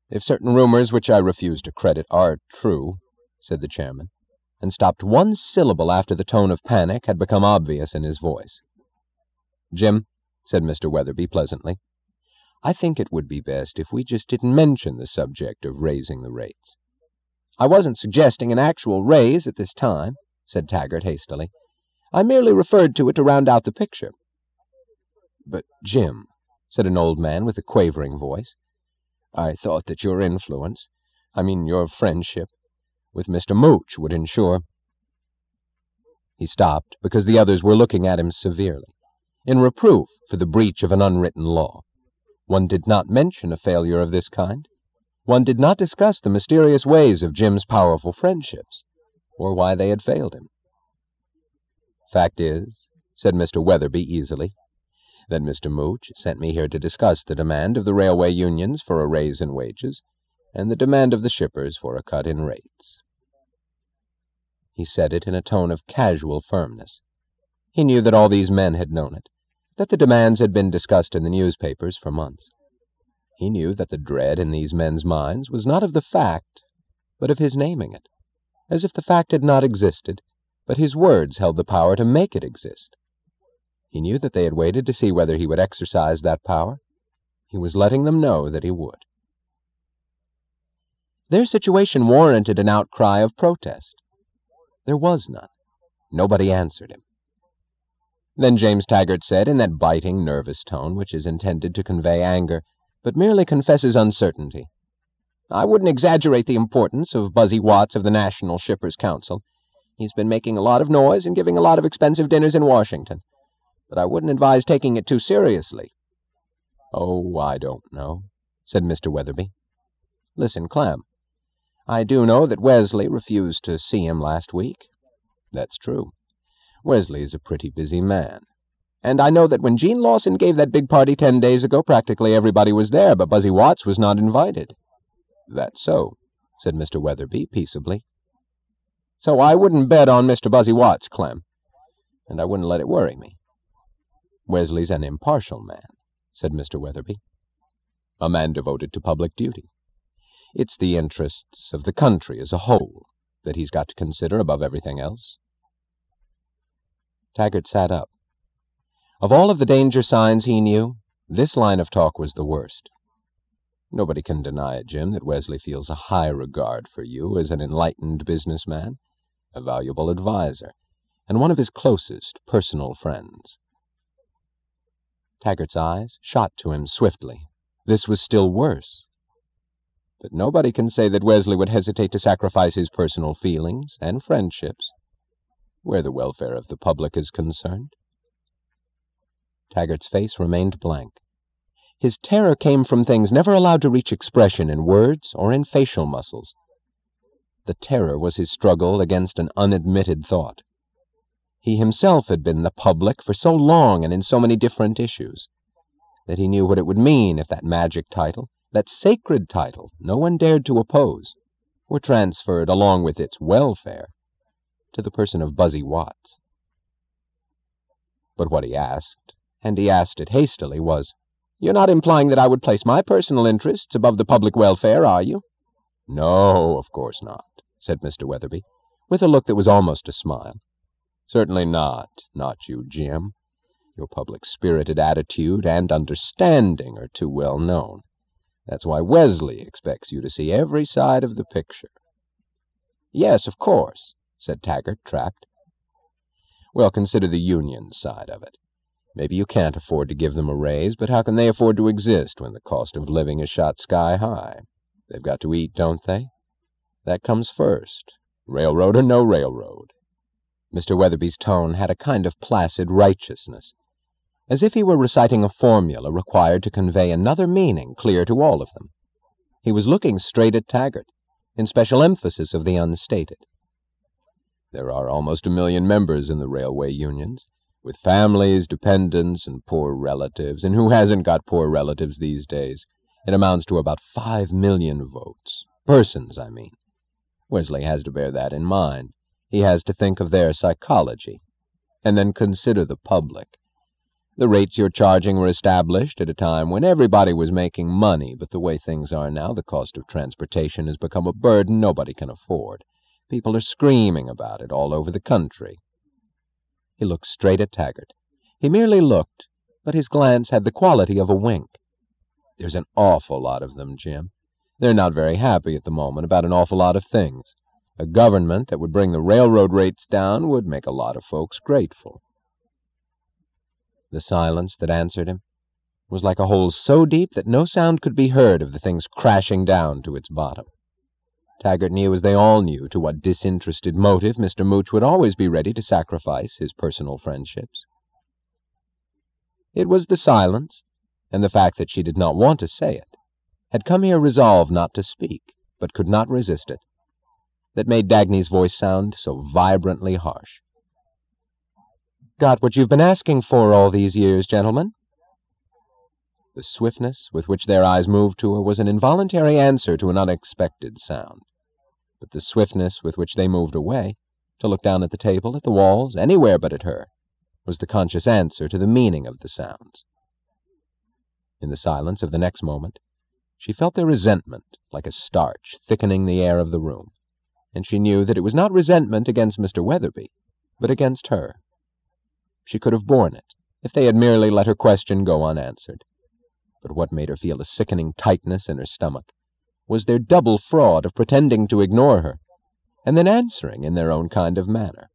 If certain rumors which I refuse to credit are true, said the chairman, and stopped one syllable after the tone of panic had become obvious in his voice. Jim, said Mr. Weatherby pleasantly, I think it would be best if we just didn't mention the subject of raising the rates. I wasn't suggesting an actual raise at this time, said Taggart hastily. I merely referred to it to round out the picture. But, Jim, said an old man with a quavering voice, I thought that your influence, your friendship, with Mr. Mooch would ensure— He stopped because the others were looking at him severely, in reproof for the breach of an unwritten law. One did not mention a failure of this kind. One did not discuss the mysterious ways of Jim's powerful friendships, or why they had failed him. Fact is, said Mr. Weatherby easily, that Mr. Mooch sent me here to discuss the demand of the railway unions for a raise in wages, and the demand of the shippers for a cut in rates. He said it in a tone of casual firmness. He knew that all these men had known it, that the demands had been discussed in the newspapers for months. He knew that the dread in these men's minds was not of the fact, but of his naming it, as if the fact had not existed, but his words held the power to make it exist. He knew that they had waited to see whether he would exercise that power. He was letting them know that he would. Their situation warranted an outcry of protest. There was none. Nobody answered him. Then James Taggart said, in that biting, nervous tone which is intended to convey anger, but merely confesses uncertainty, I wouldn't exaggerate the importance of Buzzy Watts of the National Shippers' Council. He's been making a lot of noise and giving a lot of expensive dinners in Washington, but I wouldn't advise taking it too seriously. Oh, I don't know, said Mr. Weatherby. Listen, Clem, I do know that Wesley refused to see him last week. That's true. Wesley is a pretty busy man. And I know that when Gene Lawson gave that big party 10 days ago, practically everybody was there, but Buzzy Watts was not invited. That's so, said Mr. Weatherby peaceably. So I wouldn't bet on Mr. Buzzy Watts, Clem, and I wouldn't let it worry me. Wesley's an impartial man, said Mr. Weatherby. A man devoted to public duty. It's the interests of the country as a whole that he's got to consider above everything else. Taggart sat up. Of all of the danger signs he knew, this line of talk was the worst. Nobody can deny it, Jim, that Wesley feels a high regard for you as an enlightened businessman, a valuable adviser, and one of his closest personal friends. Taggart's eyes shot to him swiftly. This was still worse. But nobody can say that Wesley would hesitate to sacrifice his personal feelings and friendships where the welfare of the public is concerned. Taggart's face remained blank. His terror came from things never allowed to reach expression in words or in facial muscles. The terror was his struggle against an unadmitted thought. He himself had been the public for so long and in so many different issues that he knew what it would mean if that magic title, that sacred title no one dared to oppose, were transferred along with its welfare to the person of Buzzy Watts. But what he asked, and he asked it hastily, was, You're not implying that I would place my personal interests above the public welfare, are you? No, of course not, said Mr. Weatherby, with a look that was almost a smile. Certainly not you, Jim. Your public-spirited attitude and understanding are too well known. That's why Wesley expects you to see every side of the picture. Yes, of course, said Taggart, trapped. Well, consider the union side of it. Maybe you can't afford to give them a raise, but how can they afford to exist when the cost of living is shot sky high? They've got to eat, don't they? That comes first, railroad or no railroad. Mr. Weatherby's tone had a kind of placid righteousness, as if he were reciting a formula required to convey another meaning clear to all of them. He was looking straight at Taggart, in special emphasis of the unstated. There are almost 1 million members in the railway unions, with families, dependents, and poor relatives. And who hasn't got poor relatives these days? It amounts to about 5 million votes. Persons, I mean. Wesley has to bear that in mind. He has to think of their psychology, and then consider the public. The rates you're charging were established at a time when everybody was making money, but the way things are now, the cost of transportation has become a burden nobody can afford. People are screaming about it all over the country." He looked straight at Taggart. He merely looked, but his glance had the quality of a wink. "There's an awful lot of them, Jim. They're not very happy at the moment about an awful lot of things. A government that would bring the railroad rates down would make a lot of folks grateful." The silence that answered him was like a hole so deep that no sound could be heard of the thing's crashing down to its bottom. Taggart knew, as they all knew, to what disinterested motive Mr. Mooch would always be ready to sacrifice his personal friendships. It was the silence, and the fact that she did not want to say it, had come here resolved not to speak, but could not resist it, that made Dagny's voice sound so vibrantly harsh. "Got what you've been asking for all these years, gentlemen?" The swiftness with which their eyes moved to her was an involuntary answer to an unexpected sound. But the swiftness with which they moved away, to look down at the table, at the walls, anywhere but at her, was the conscious answer to the meaning of the sounds. In the silence of the next moment, she felt their resentment like a starch thickening the air of the room, and she knew that it was not resentment against Mr. Weatherby, but against her. She could have borne it if they had merely let her question go unanswered. But what made her feel a sickening tightness in her stomach was their double fraud of pretending to ignore her, and then answering in their own kind of manner.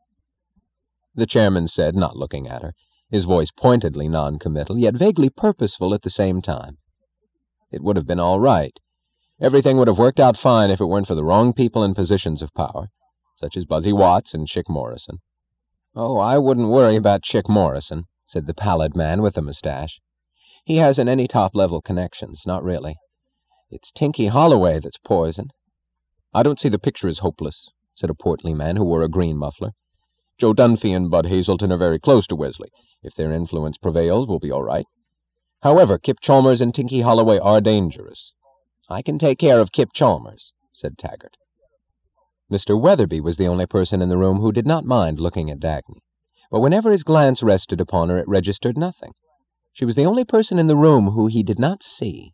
The chairman said, not looking at her, his voice pointedly non-committal, yet vaguely purposeful at the same time, "It would have been all right. Everything would have worked out fine if it weren't for the wrong people in positions of power, such as Buzzy Watts and Chick Morrison." "Oh, I wouldn't worry about Chick Morrison," said the pallid man with the mustache. "He hasn't any top-level connections, not really. It's Tinky Holloway that's poison." "I don't see the picture as hopeless," said a portly man who wore a green muffler. "Joe Dunphy and Bud Hazelton are very close to Wesley. If their influence prevails, we'll be all right. However, Kip Chalmers and Tinky Holloway are dangerous." "I can take care of Kip Chalmers," said Taggart. Mr. Weatherby was the only person in the room who did not mind looking at Dagny, but whenever his glance rested upon her, it registered nothing. She was the only person in the room who he did not see.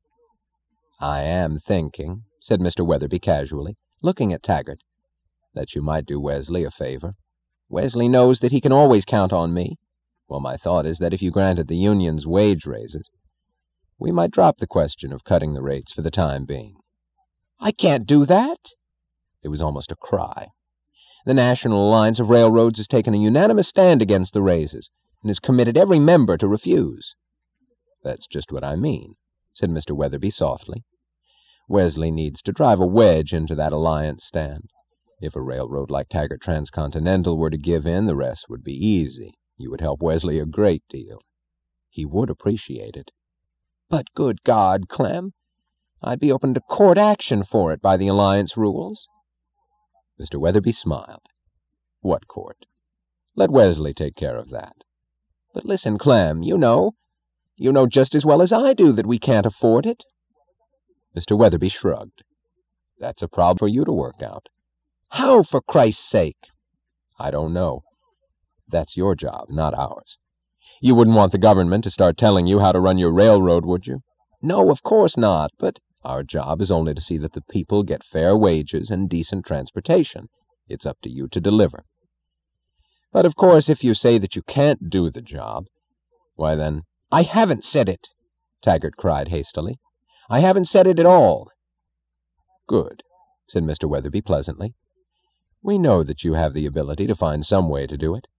"I am thinking," said Mr. Weatherby casually, looking at Taggart, "that you might do Wesley a favor. Wesley knows that he can always count on me. Well, my thought is that if you granted the union's wage raises, we might drop the question of cutting the rates for the time being." "I can't do that!" It was almost a cry. "The National Alliance of Railroads has taken a unanimous stand against the raises, and has committed every member to refuse." "That's just what I mean," said Mr. Weatherby softly. "Wesley needs to drive a wedge into that alliance stand. If a railroad like Taggart Transcontinental were to give in, the rest would be easy. You would help Wesley a great deal. He would appreciate it." "But good God, Clem, I'd be open to court action for it by the alliance rules." Mr. Weatherby smiled. "What court? Let Wesley take care of that." "But listen, Clem, you know just as well as I do that we can't afford it." Mr. Weatherby shrugged. "That's a problem for you to work out." "How, for Christ's sake?" "I don't know. That's your job, not ours. You wouldn't want the government to start telling you how to run your railroad, would you?" "No, of course not, but—" "Our job is only to see that the people get fair wages and decent transportation. It's up to you to deliver. But, of course, if you say that you can't do the job, why then—" "I haven't said it," Taggart cried hastily. "I haven't said it at all." "Good," said Mr. Weatherby pleasantly. "We know that you have the ability to find some way to do it."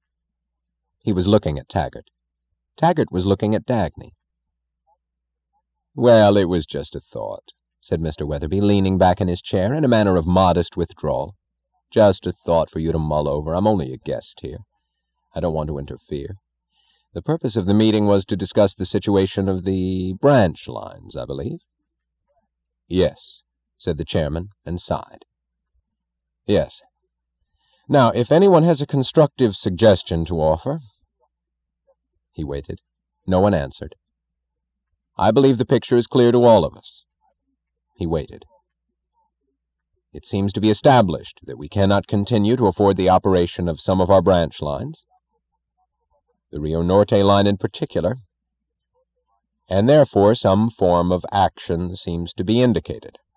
He was looking at Taggart. Taggart was looking at Dagny. "Well, it was just a thought," said Mr. Weatherby, leaning back in his chair in a manner of modest withdrawal. "Just a thought for you to mull over. I'm only a guest here. I don't want to interfere. The purpose of the meeting was to discuss the situation of the branch lines, I believe." "Yes," said the chairman, and sighed. "Yes. Now, if anyone has a constructive suggestion to offer—" He waited. No one answered. "I believe the picture is clear to all of us." He waited. "It seems to be established that we cannot continue to afford the operation of some of our branch lines." the Rio Norte line in particular, and therefore some form of action seems to be indicated.